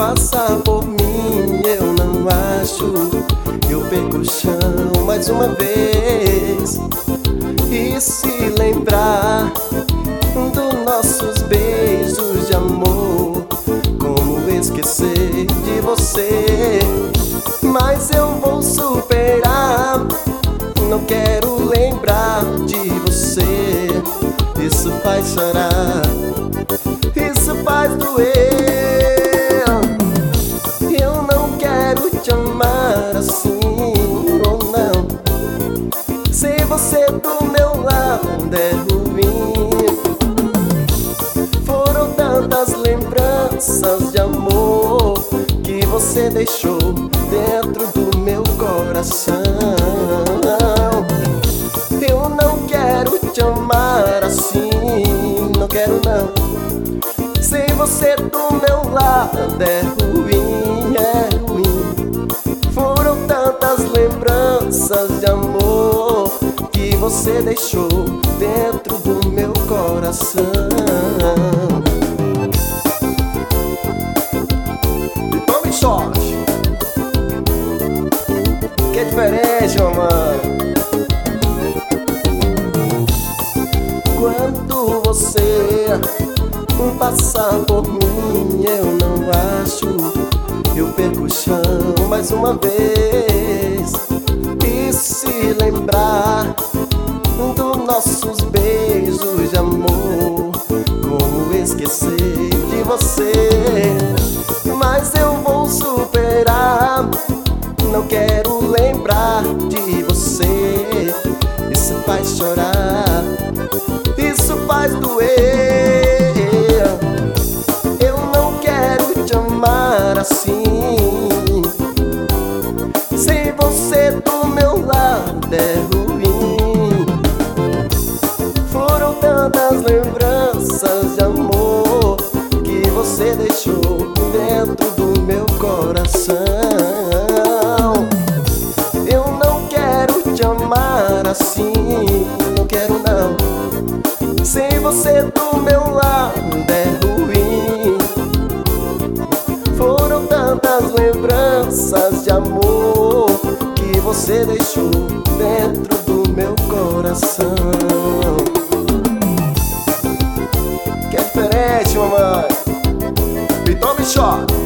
passa por mim, eu não acho. Eu perco o chão mais uma vez. E se lembrar dos nossos beijos de amor, como esquecer de você? Mas eu vou superar, não quero lembrar de você. Isso faz chorar, isso faz doer. Eu não quero te amar assim, ou não. Se você do meu lado é ruim. Foram tantas lembranças de amor que você deixou dentro do meu coração. Eu não quero te amar assim, não quero não. Se você do meu lado é ruim, é ruim. Foram tantas lembranças de amor que você deixou dentro do meu coração. E tome shot, que é diferente, mamãe. Quando você passar por mim, eu não acho. Eu perco o chão mais uma vez. E se lembrar dos nossos beijos de amor, como esquecer de você? Mas eu vou superar, não quero lembrar de você. Isso faz chorar, isso faz doer. Eu não quero te amar assim. Se você do meu lado é ruim. Foram tantas lembranças de amor que você deixou dentro do meu coração. Eu não quero te amar assim, não quero não. Se você do meu lado é ruim. Foram tantas lembranças de amor que você deixou dentro do meu coração. Que é diferente, mamãe. E tome shot.